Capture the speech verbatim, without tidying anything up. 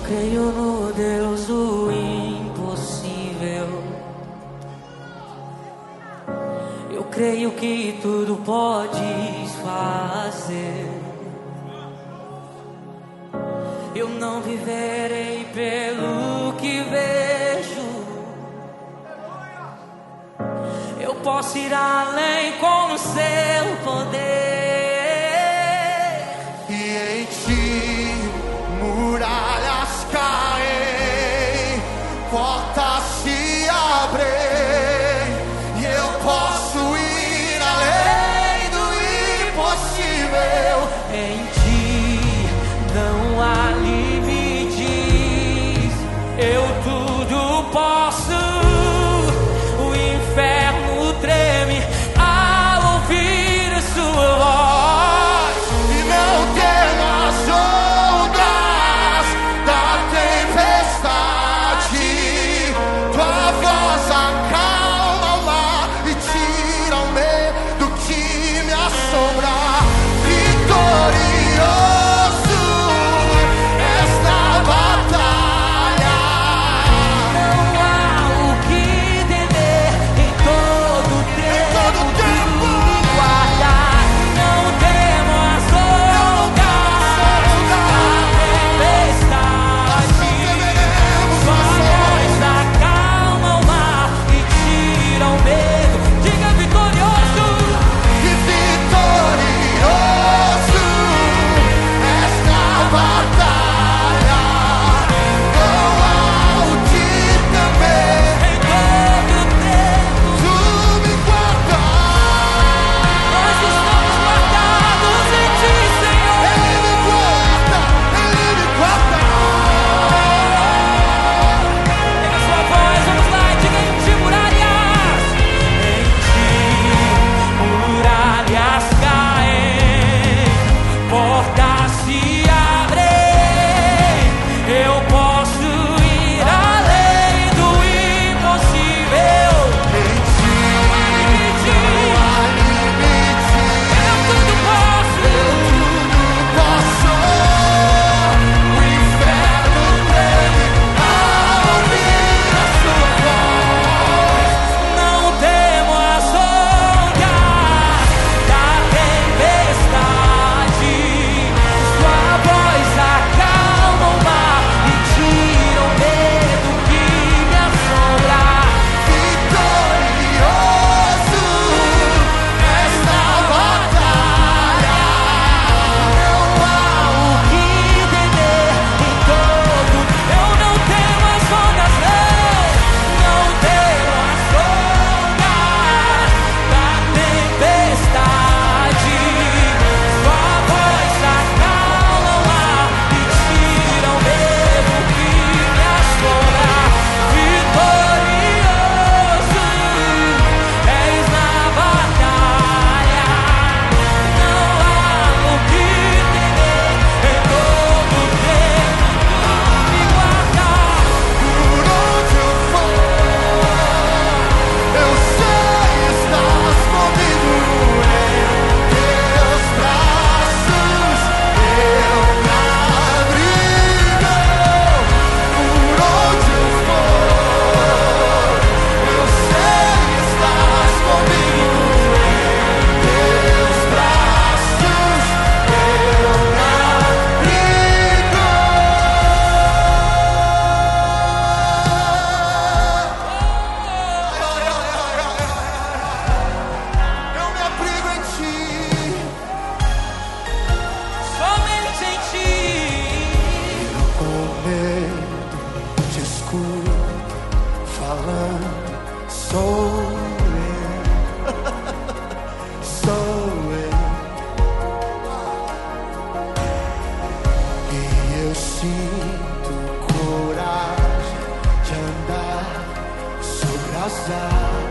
creio no Deus do impossível. Eu creio que tudo podes fazer. Eu não viverei pelo que vejo. Eu posso ir além com o seu poder. E em ti muralhas caem, portas se abrem, e eu posso ir além do impossível. Em ti não há limites, eu tudo posso. O inferno treme ao ouvir a sua voz. E não temo as ondas da tempestade. Tua voz acalma o mar e tira o medo que me assombra. Vitorioso és na batalha. Não há o que temer, em todo tempo todo tu tempo. me guardas. Não temo as ondas da tempestade. Sua voz acalma o mar e tira o medo. Diga vitorioso. E vitorioso és na batalha. Não há o que temer, Em todo tempo tu me guardas. nós estamos guardados em ti, Senhor. Ele me guarda, ele me guarda. Pega sua voz, vamos lá e diga: em ti muralhas. Em ti muralhas caem, portas se abrem. Eu posso ir além do impossível. Em ti não há limite, Eu tudo posso. tudo posso. O inferno treme ao ouvir a sua voz. Não temo as ondas da tempestade. Sua voz acalma o mar e tira o medo que me assombra. Vitorioso és na batalha. Não há o que temer em todo. Eu não temo as ondas, não. Não temo as ondas da tempestade. Sua voz acalma o mar e tira o medo que me assombra. Vitorioso és na batalha. Não há o que temer, em todo tempo tu me guardas. Por onde eu for, eu sei estás comigo. Em teus braços eu me abrigo. Por onde eu for, eu sei estás comigo. Em teus braços eu me abrigo. Eu me abrigo em ti. Somente em ti. Com medo te escuto falando. Sou eu, sou eu. E eu sinto coragem de andar sobre as águas.